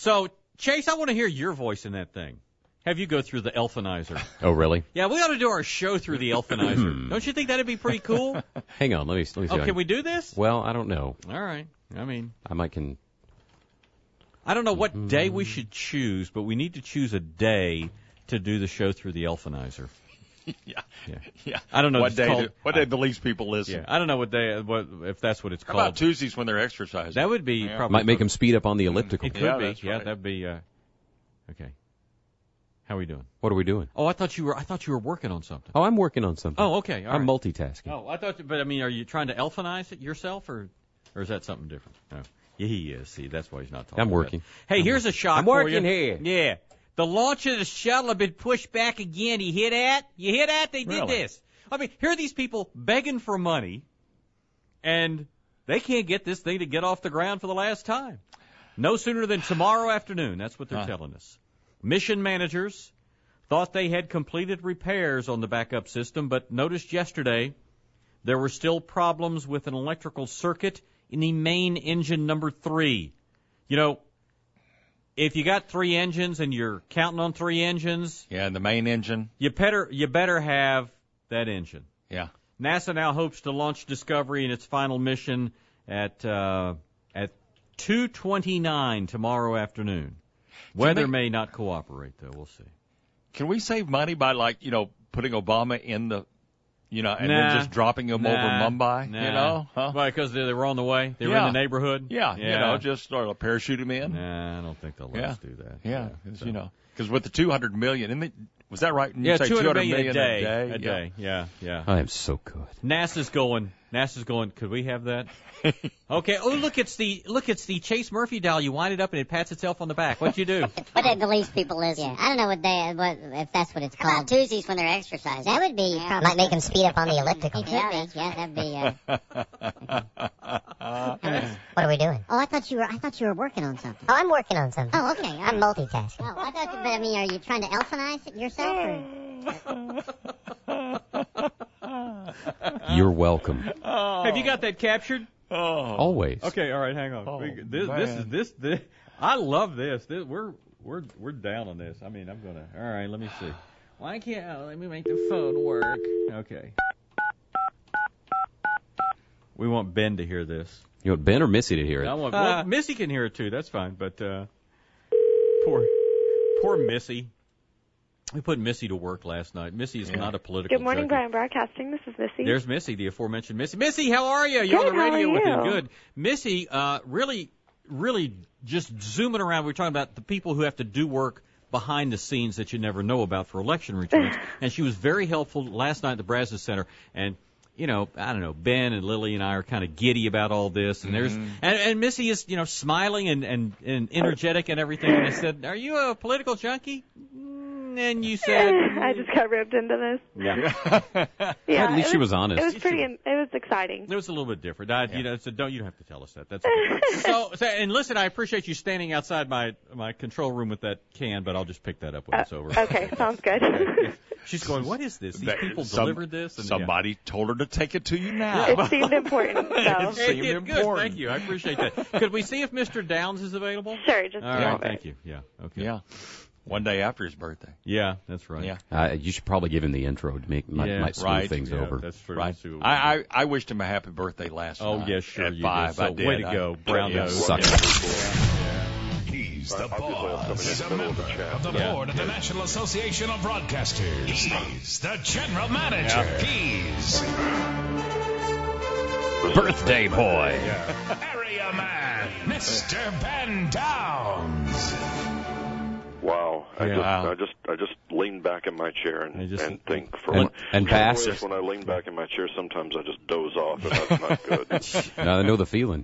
So, Chase, I want to hear your voice in that thing. Have you go through the Elfinizer. Oh, really? Yeah, we ought to do our show through the Elfinizer. Don't you think that'd be pretty cool? Hang on, let me see. Oh, can we do this? Well, I don't know. All right. I mean, I don't know what day we should choose, but we need to choose a day to do the show through the Elfinizer. Yeah. I don't know what day the least people listen. Yeah, I don't know if that's what it's How called. about Tuesdays when they're exercising? That would be probably. Might make them speed up on the elliptical. It could be. That's Yeah, right. that'd be. Okay. How are we doing? What are we doing? Oh, I thought you were working on something. Oh, I'm working on something. Oh, okay. All I'm right. multitasking. Oh, I thought. But I mean, are you trying to Elfinize it yourself, or is that something different? No. Yeah, he is. See, that's why he's not talking. I'm working. Hey, here's a shock I'm for working you. here. Yeah. The launch of the shuttle have been pushed back again. You hear that? You hear that? They did Really? this. I mean, here are these people begging for money, and they can't get this thing to get off the ground for the last time. No sooner than tomorrow afternoon. That's what they're telling us. Mission managers thought they had completed repairs on the backup system, but noticed yesterday there were still problems with an electrical circuit in the main engine number 3. You know, if you got 3 engines and you're counting on 3 engines, Yeah, the main engine. you better have that engine. Yeah. NASA now hopes to launch Discovery in its final mission at 2:29 tomorrow afternoon. Weather may not cooperate, though. We'll see. Can we save money by, putting Obama in the, and then just dropping him over Mumbai, Huh? Why, because they were on the way? They were in the neighborhood? Yeah, just sort of parachute him in. Nah, I don't think they'll let us do that. Yeah, because with the $200 million, was that right? Yeah, say $200 million a day. A day. Yeah. I am so good. NASA's going, could we have that? Okay. Oh, look, it's the Chase Murphy doll. You wind it up and it pats itself on the back. What'd you do? What day the least people listen. Yeah. I don't know if that's what it's called. How about Tuesdays when they're exercising? That would be. Might make them speed up on the elliptical. It could be. Yeah, that'd be. What are we doing? Oh, I thought you were working on something. Oh, I'm working on something. Oh, okay. I'm multitasking. Oh, I thought. But I mean, are you trying to Elfinize it yourself? You're welcome. Have you got that captured? Oh. Always. Okay, all right, hang on. Oh, This I love this. We're down on this. I mean, I'm gonna. All right, let me see. Why can't let me make the phone work? Okay. We want Ben to hear this. You want Ben or Missy to hear it? Well, Missy can hear it too. That's fine. But poor Missy. We put Missy to work last night. Missy is not a political. Good morning, junkie. Brian Broadcasting. This is Missy. There's Missy, the aforementioned Missy. Missy, how are you? You're Good, on the radio how are with you? it. Good. Missy, really just zooming around. We're talking about the people who have to do work behind the scenes that you never know about for election returns. And she was very helpful last night at the Brazos Center. And, I don't know, Ben and Lily and I are kind of giddy about all this. And there's and Missy is, smiling and energetic and everything. And I said, "Are you a political junkie?" And you said, I just got ripped into this. Yeah. Yeah, At least she was honest. It was it was exciting. It was a little bit different. You don't have to tell us that. That's okay. so, and listen, I appreciate you standing outside my control room with that can, but I'll just pick that up when it's over. Okay, sounds good. She's going, what is this? These people delivered this? And somebody told her to take it to you now. It seemed important. So. It seemed Good. important. Thank you. I appreciate that. Could we see if Mr. Downs is available? Sure, just All a right. moment. Thank you. Yeah. Okay. Yeah. One day after his birthday. Yeah, that's right. Yeah. You should probably give him the intro to might smooth right. things over. That's true. Right. I wished him a happy birthday last night. Oh, yes, sure. At You 5. did. So, I did. way to go, brown nose. Sucker. He's the boss. He's a member of the board of the National Association of Broadcasters. He's the general manager. He's Birthday boy. area man, Mr. Ben Downs. Wow. Yeah. I just lean back in my chair and think and pass. When I lean back in my chair, sometimes I just doze off, and that's not good. Now I know the feeling.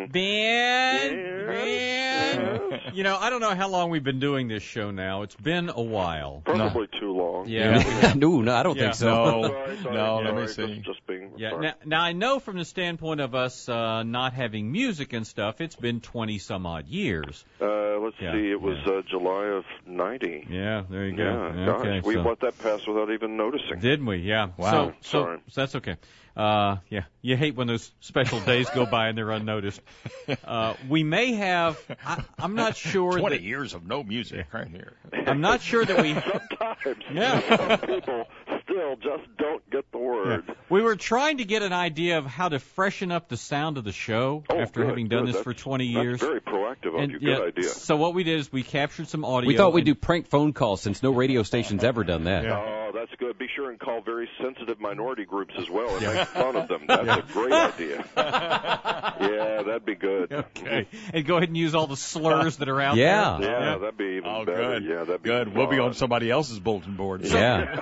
Ben. I don't know how long we've been doing this show now. It's been a while. Probably too long. Yeah. No, I don't think so. No, let me see. Just being Yeah. Sorry. Now I know from the standpoint of us not having music and stuff, it's been 20 some odd years. Let's see. It was July of '90. Yeah, there you go. Yeah, Okay, gosh, we so, let that pass without even noticing. didn't we? Yeah. Wow. So that's okay. Yeah, you hate when those special days go by and they're unnoticed. We may have. I'm not sure. 20 years of no music right here. I'm not sure that we. Sometimes Yeah. people still just don't get the word. Yeah. We were trying to get an idea of how to freshen up the sound of the show after good, having done good. this for 20 years. That's very proactive of And, you. Good idea. So what we did is we captured some audio. We thought we'd and- do prank phone calls since no radio station's ever done that. Oh, that's good. Be sure and call very sensitive minority groups as well and make fun of them. That's a great idea. Yeah, that'd be good. Okay. And go ahead and use all the slurs that are out Yeah. there. Yeah, that'd be even better. Good. Yeah, that'd be Good. We'll be fun. on somebody else's bulletin board. Yeah.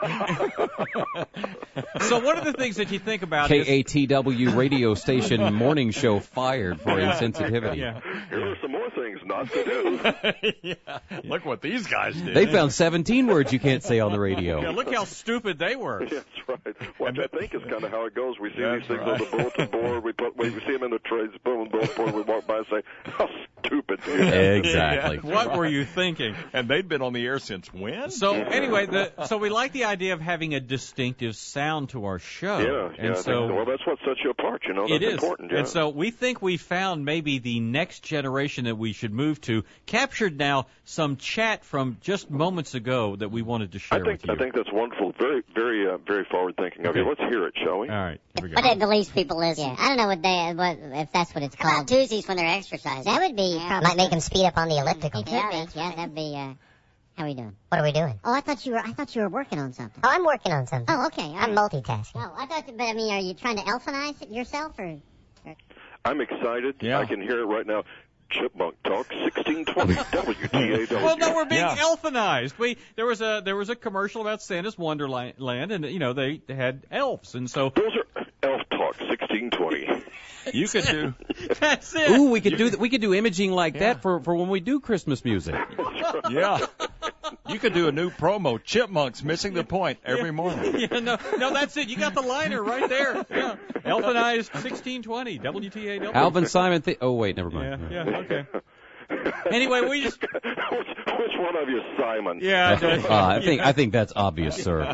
So one of the things that you think about is... KATW radio station morning show fired for insensitivity. Yeah. Here are some more things not to do. Look what these guys did. They found 17 words you can't say on the Yeah, radio. look how stupid they were. That's right. Which I think is kind of how it goes. We see That's these things right. on the bulletin board. We see them in the trades, put them on the bulletin board. We walk by and say, "How stupid!" you are." Exactly. What were you thinking? And they'd been on the air since when? So anyway, so we like the idea of having a distinctive sound to our show. Yeah, And I think, well, that's what sets you apart. You know, that's it is. important. Yeah. And so we think we found maybe the next generation that we should move to. Captured now some chat from just moments ago that we wanted to share with you. I think that's wonderful. Very, very, very forward thinking of you. Let's hear it, shall we? All right, here we go. But the least people listen. I don't know if that's what it's called. Tuesdays when they're exercising. That would be might make them speed up on the elliptical. It could be. Yeah, that'd be. How are we doing? What are we doing? Oh, I thought you were working on something. Oh, I'm working on something. Oh, okay. I'm multitasking. Oh, I thought. But I mean, are you trying to elfinize it yourself or? I'm excited. Yeah. I can hear it right now. Chipmunk Talk 1620 WTAW. Well, no, we're being Yeah. elfinized. There was a commercial about Santa's Wonderland, and they had elves, and so Those are Elf Talk 1620. You could do. that's it. Ooh, we could do imaging like that for when we do Christmas music. Yeah. You could do a new promo. Chipmunks missing the point every morning. Yeah, no, that's it. You got the liner right there. Yeah. Elfinized 1620 WTAW. Alvin Simon. Oh wait, never mind. Yeah, okay. Anyway, we just Which one of you, Simon? I think that's obvious, sir.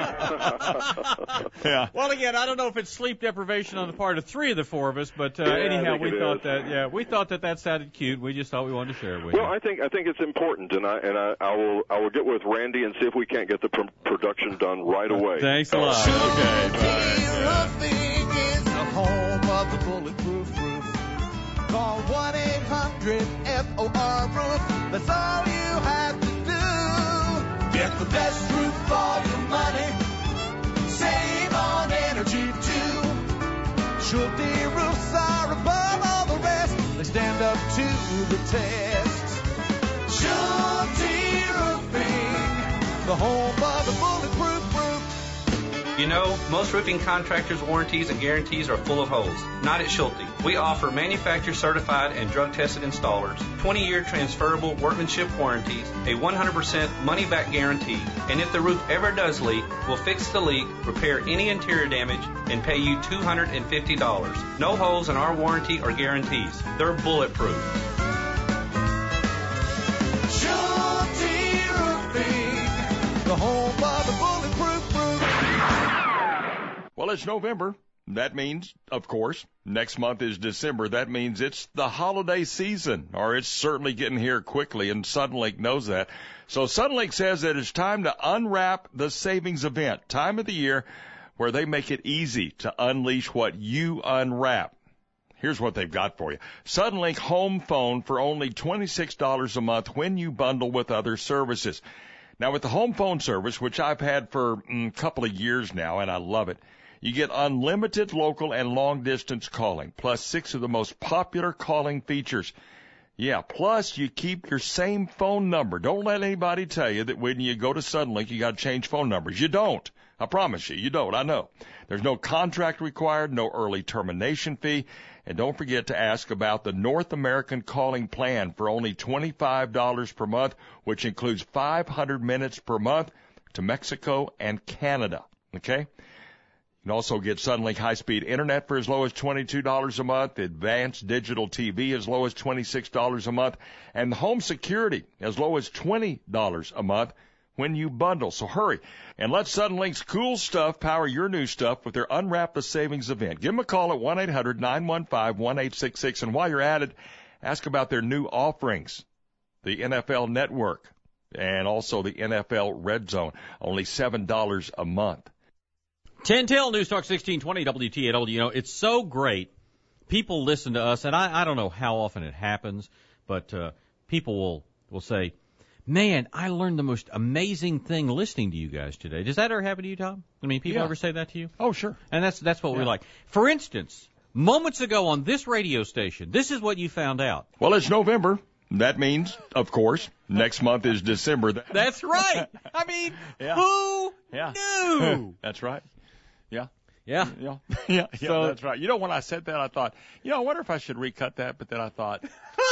Yeah. Well, again, I don't know if it's sleep deprivation on the part of three of the four of us, but anyhow, think we thought that sounded cute. We just thought we wanted to share it with Well, you. I think it's important, and I will get with Randy and see if we can't get the production done right away. Thanks a lot. Roofing is the home of the bulletproof roof. Call 1-800-FOR-ROOF. That's all you have to do. Get the best roof for your money. Save on energy too. Schulte roofs are above all the rest. They stand up to the test. Schulte Roofing, the home of the bulletproof roof. You know, most roofing contractors' warranties and guarantees are full of holes. Not at Schulte. We offer manufacturer-certified and drug-tested installers, 20-year transferable workmanship warranties, a 100% money-back guarantee, and if the roof ever does leak, we'll fix the leak, repair any interior damage, and pay you $250. No holes in our warranty or guarantees. They're bulletproof. Schulte Roofing, the home of the bulletproof roof. Well, it's November. That means, of course, next month is December. That means it's the holiday season, or it's certainly getting here quickly, and Suddenlink knows that. So Suddenlink says that it's time to unwrap the savings event, time of the year where they make it easy to unleash what you unwrap. Here's what they've got for you. Suddenlink home phone for only $26 a month when you bundle with other services. Now, with the home phone service, which I've had for a couple of years now, and I love it, you get unlimited local and long-distance calling, plus 6 of the most popular calling features. Yeah, plus you keep your same phone number. Don't let anybody tell you that when you go to Suddenlink, you got to change phone numbers. You don't. I promise you don't. I know. There's no contract required, no early termination fee. And don't forget to ask about the North American calling plan for only $25 per month, which includes 500 minutes per month to Mexico and Canada. Okay? You can also get Suddenlink high-speed internet for as low as $22 a month, advanced digital TV as low as $26 a month, and home security as low as $20 a month when you bundle. So hurry and let Suddenlink's cool stuff power your new stuff with their Unwrap the Savings event. Give them a call at 1-800-915-1866, and while you're at it, ask about their new offerings, the NFL Network and also the NFL Red Zone, only $7 a month. 10 till News Talk 1620 WTAW. You know, it's so great. People listen to us, and I don't know how often it happens, but people will say, man, I learned the most amazing thing listening to you guys today. Does that ever happen to you, Tom? I mean, people ever say that to you? Oh, sure. And that's what we like. For instance, moments ago on this radio station, this is what you found out. Well, it's November. That means, of course, next month is December. That's right. I mean, who knew? That's right. Yeah. Yeah. Yeah, So, that's right. You know, when I said that, I thought, I wonder if I should recut that, but then I thought,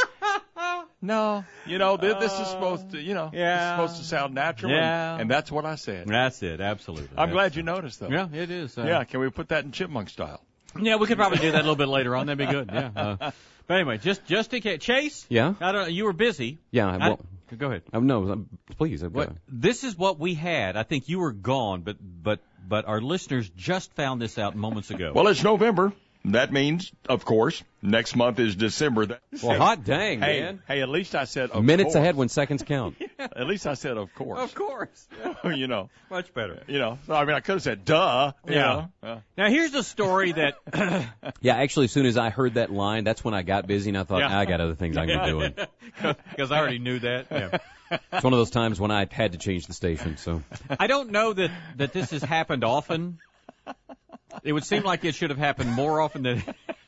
no, this is supposed to, this is supposed to sound natural, and that's what I said. That's it, absolutely. I'm glad you noticed, though. Yeah, it is. Can we put that in chipmunk style? Yeah, we could probably do that a little bit later on. That'd be good. Yeah. But anyway, just in case, Chase. Yeah. I don't know. You were busy. Yeah. Go ahead. No, please. This is what we had. I think you were gone, but our listeners just found this out moments ago. Well, it's November. That means, of course, next month is December. Well, hot dang, man. Hey, at least I said of Minutes course. ahead when seconds count. At least I said of course. Of course. Much better. So, I mean, I could have said duh. Yeah. Now, here's the story that... Yeah, actually, as soon as I heard that line, that's when I got busy, and I thought, I got other things I can be doing. Because I already knew that. Yeah. It's one of those times when I had to change the station. So I don't know that this has happened often. It would seem like it should have happened more often than...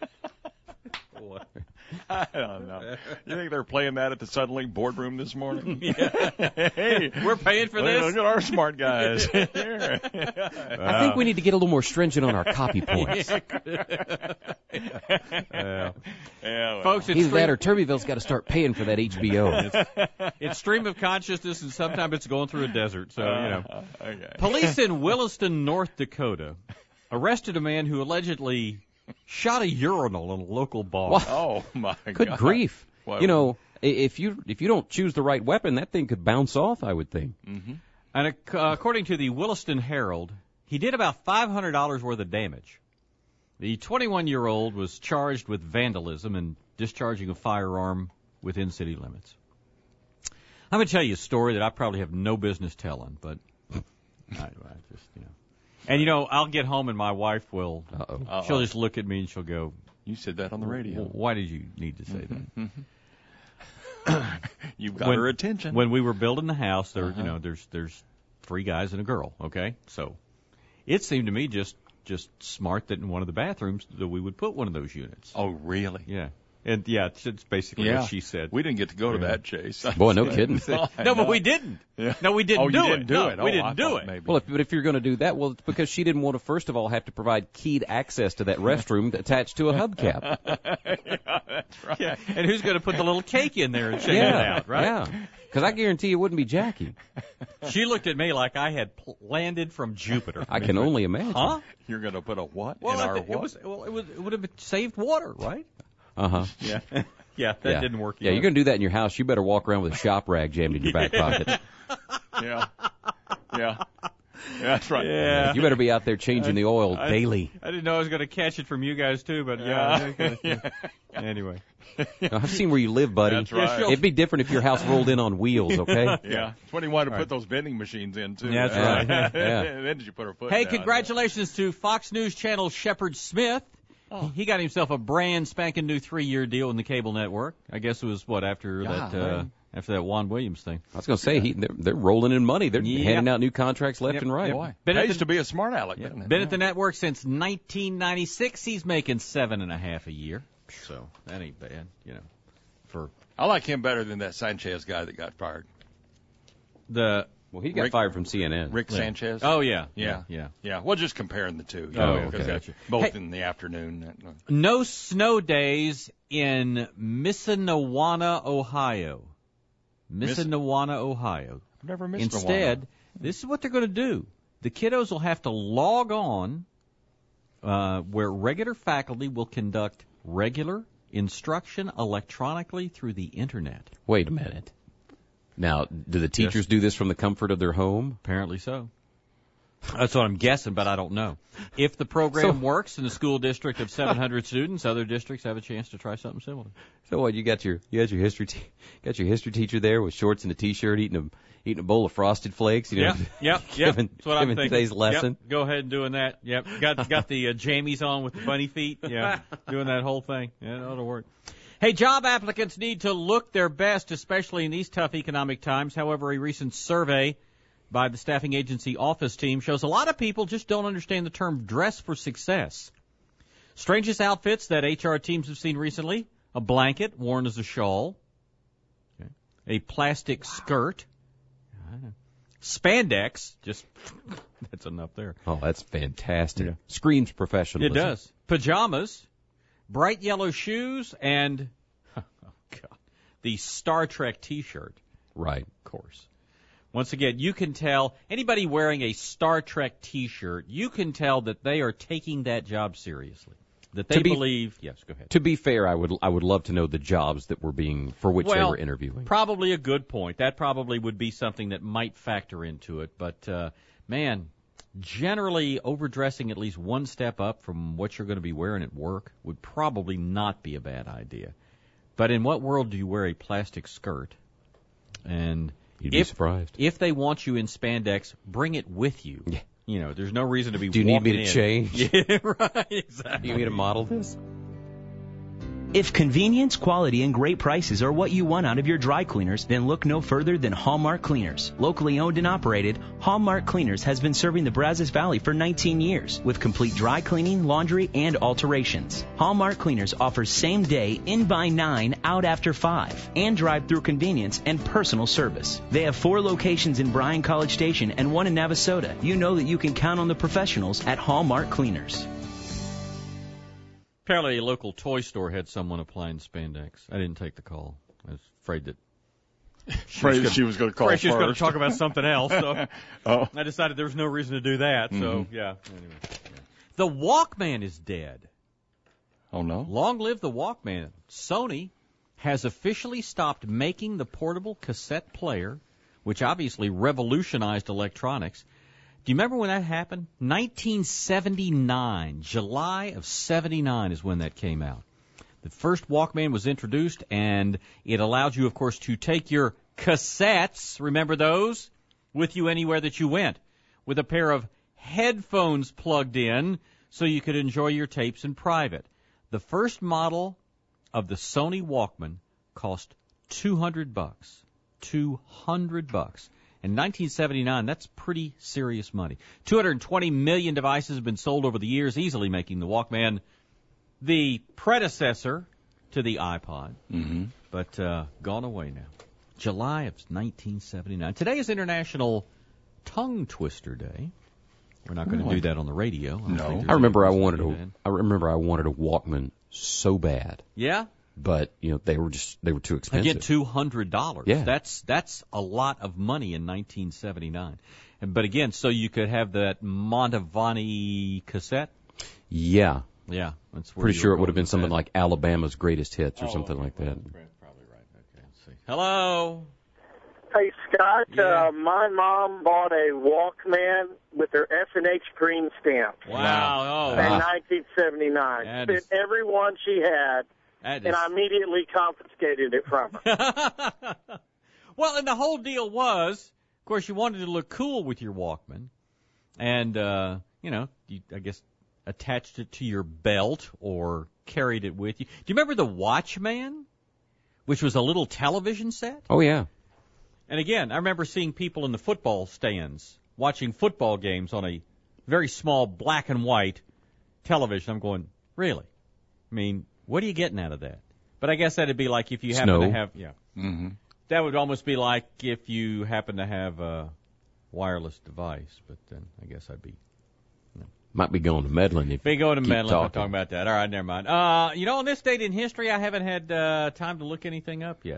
I don't know. You think they're playing that at the Suddenlink boardroom this morning? Yeah. Hey, we're paying for this. Look at our smart guys. I think we need to get a little more stringent on our copy points. Folks, either that or Turbeville's got to start paying for that HBO. It's stream of consciousness, and sometimes it's going through a desert. So Okay. Police in Williston, North Dakota, arrested a man who allegedly shot a urinal in a local bar. What? Oh my God! Good grief! Well, if you don't choose the right weapon, that thing could bounce off, I would think. Mm-hmm. And according to the Williston Herald, he did about $500 worth of damage. The 21-year-old was charged with vandalism and discharging a firearm within city limits. I'm going to tell you a story that I probably have no business telling, but I just, And, I'll get home and my wife will, she'll just look at me and she'll go, you said that on the radio. Why did you need to say that? You've got her attention. When we were building the house, there's 3 guys and a girl, okay? So it seemed to me just smart that in one of the bathrooms that we would put one of those units. Oh, really? Yeah. And, it's basically what she said. We didn't get to go to that, Chase. Boy, no kidding. No, but we didn't. Yeah. No, we didn't do it. Didn't do it. We didn't do it. Maybe. Well, if you're going to do that, it's because she didn't want to, first of all, have to provide keyed access to that restroom attached to a hubcap. Yeah, that's right. Yeah. And who's going to put the little cake in there and shake it out, right? Yeah. Because I guarantee it wouldn't be Jackie. She looked at me like I had landed from Jupiter. I can only imagine. Huh? You're going to put a what Well, in our what? It would have saved water, right? Uh-huh. Yeah. Yeah, that didn't work either. Yeah, you're going to do that in your house. You better walk around with a shop rag jammed in your back pocket. Yeah. That's right. Yeah. You better be out there changing the oil daily. I didn't know I was going to catch it from you guys, too, but Anyway. I've seen where you live, buddy. That's right. It'd be different if your house rolled in on wheels, okay? Yeah. It's when you wanted to put those vending machines in, too. That's right. Yeah. And then did you put her foot Hey, down? congratulations to Fox News Channel Shepard Smith. Oh. He got himself a brand spanking new 3-year deal in the cable network. I guess it was after that Juan Williams thing. I was going to say they're rolling in money. They're handing out new contracts left and right. Boy, pays to be a smart aleck. Doesn't it? Been at the network since 1996. He's making $7.5 a year. So that ain't bad, I like him better than that Sanchez guy that got fired. Well, he got fired from CNN. Rick Sanchez. Oh, yeah. Yeah. Well, just comparing the two. Okay. Gotcha. Both in the afternoon. No snow days in Missinnawanna, Ohio. Missinnawanna, Ohio. I've never missed Instead, this is what they're going to do. The kiddos will have to log on where regular faculty will conduct regular instruction electronically through the Internet. Wait a minute. Now, do the teachers do this from the comfort of their home? Apparently so. That's what I'm guessing, but I don't know. If the program works in a school district of 700 students, other districts have a chance to try something similar. So what? You had your history teacher there with shorts and a t-shirt, eating a bowl of Frosted Flakes. Yep. Giving That's what I'm thinking. Today's lesson. Yep. Go ahead and doing that. Yep. Got the jammies on with the bunny feet. Yeah. Doing that whole thing. Yeah, that'll work. Hey, job applicants need to look their best, especially in these tough economic times. However, a recent survey by the staffing agency Office Team shows a lot of people just don't understand the term dress for success. Strangest outfits that HR teams have seen recently: a blanket worn as a shawl, a plastic skirt, spandex, just that's enough there. Oh, that's fantastic. Yeah. Screams professionalism. It does. Pajamas, bright yellow shoes, and the Star Trek T-shirt. Right. Of course. Once again, you can tell anybody wearing a Star Trek T-shirt, you can tell that they are taking that job seriously. That they believe. Yes, go ahead. To be fair, I would love to know the jobs that were for which they were interviewing. Probably a good point. That probably would be something that might factor into it. But man, generally overdressing at least one step up from what you're going to be wearing at work would probably not be a bad idea. But in what world do you wear a plastic skirt? And you'd be surprised. If they want you in spandex, bring it with you. Yeah. You know, there's no reason to be. Do you need me to change? Yeah, right. Exactly. Do you need me to model this? If convenience, quality, and great prices are what you want out of your dry cleaners, then look no further than Hallmark Cleaners. Locally owned and operated, Hallmark Cleaners has been serving the Brazos Valley for 19 years with complete dry cleaning, laundry, and alterations. Hallmark Cleaners offers same-day, in by 9, out after 5, and drive-through convenience and personal service. They have 4 locations in Bryan College Station and 1 in Navasota. You know that you can count on the professionals at Hallmark Cleaners. Apparently a local toy store had someone applying spandex. I didn't take the call. I was afraid that she was going to call first. She was going to talk about something else. So I decided there was no reason to do that. Mm-hmm. So, yeah. Anyway. The Walkman is dead. Oh, no? Long live the Walkman. Sony has officially stopped making the portable cassette player, which obviously revolutionized electronics. Do you remember when that happened? 1979. July of 79 is when that came out. The first Walkman was introduced, and it allowed you, of course, to take your cassettes, remember those, with you anywhere that you went, with a pair of headphones plugged in so you could enjoy your tapes in private. The first model of the Sony Walkman cost $200. $200. In 1979, that's pretty serious money. 220 million devices have been sold over the years, easily making the Walkman the predecessor to the iPod, but gone away now. July of 1979. Today is International Tongue Twister Day. We're not going to do that on the radio. No. I remember I wanted a Walkman so bad. Yeah? But, they were too expensive. Again, $200. Yeah. That's a lot of money in 1979. But again, so you could have that Montavani cassette? Yeah. Yeah. That's pretty sure it would have been something like Alabama's Greatest Hits or something like that. Probably right. Okay, let's see. Hello? Hey, Scott. Yeah. My mom bought a Walkman with her S&H green stamp. Wow. In 1979. Fit every one she had. And I immediately confiscated it from her. Well, and the whole deal was, of course, you wanted to look cool with your Walkman. And, you, I guess, attached it to your belt or carried it with you. Do you remember the Watchman, which was a little television set? Oh, yeah. And, again, I remember seeing people in the football stands watching football games on a very small black and white television. I'm going, really? I mean, what are you getting out of that? But I guess that'd be like if you happen to have, that would almost be like if you happen to have a wireless device. But then I guess I'd be. Might be going to meddling if be going to meddling. I'm not talking about that. All right, never mind. On this date in history, I haven't had time to look anything up yet.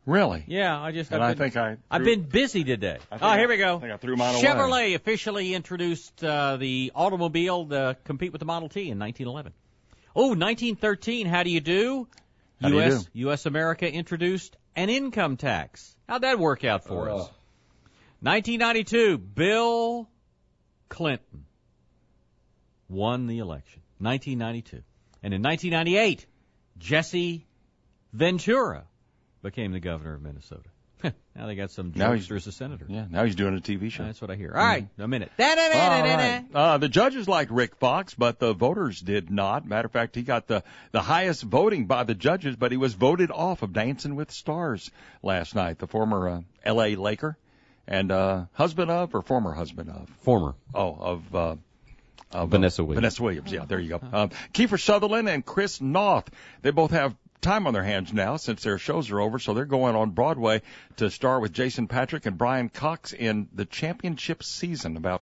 Really? Yeah, I've been busy today. Here we go. I think I threw mine away. Chevrolet officially introduced the automobile to compete with the Model T in 1911. Oh, 1913, how do you do? U.S. America introduced an income tax. How'd that work out for us? 1992, Bill Clinton won the election. 1992. And in 1998, Jesse Ventura became the governor of Minnesota. Now they got some jokester as a senator. Yeah, now he's doing a TV show. That's what I hear. All right, a minute. The judges liked Rick Fox, but the voters did not. Matter of fact, he got the highest voting by the judges, but he was voted off of Dancing with the Stars last night. The former L.A. Laker and former husband of? Former. Vanessa Williams. Vanessa Williams, yeah, there you go. Kiefer Sutherland and Chris Noth, they both have time on their hands now since their shows are over, so they're going on Broadway to star with Jason Patric and Brian Cox in the championship season. About